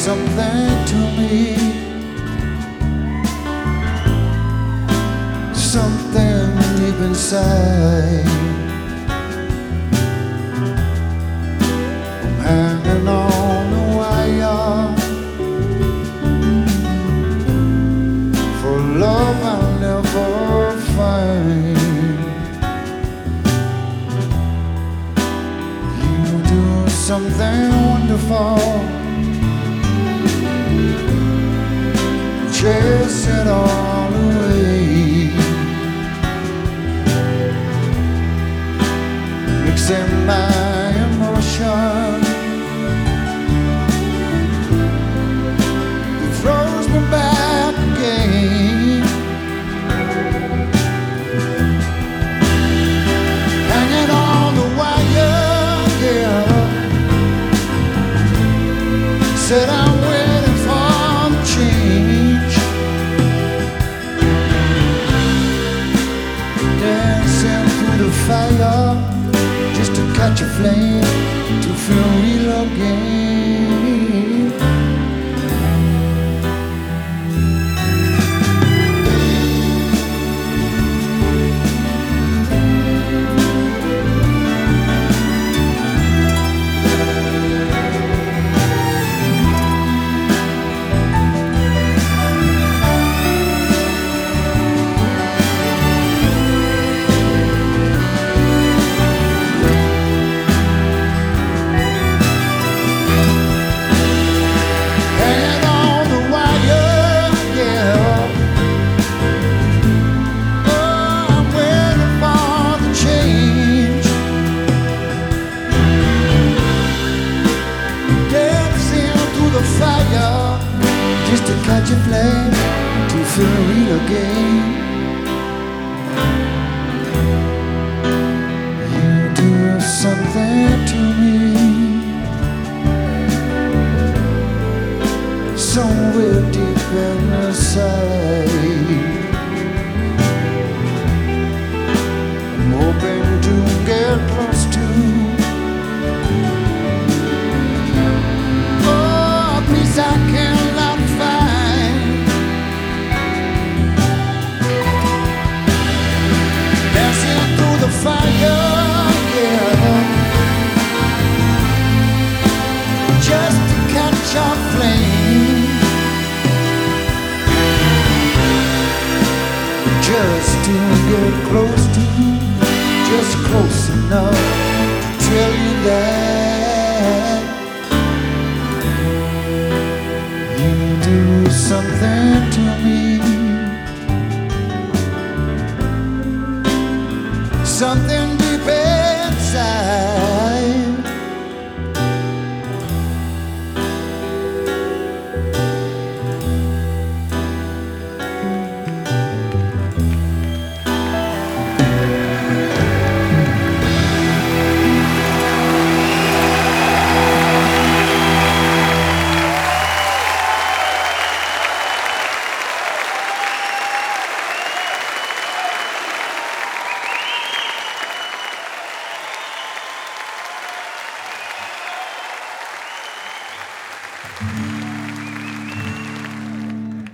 something to me, something deep inside. I'm hanging on the wire for love I'll never find. You do something wonderful, chase it all away, mixing my emotion, it throws me back again, hanging on the wire, yeah. Said I'm waiting for the change, dancing through the fire just to catch a flame, to feel real again. Just to catch a flame, to feel real again. You do something to me, somewhere deep inside. I'm hoping to get close to a peace I cannot find. Dancing through the fire, yeah, just to catch a flame, just to get close to, just close enough to tell you that you do something to me, something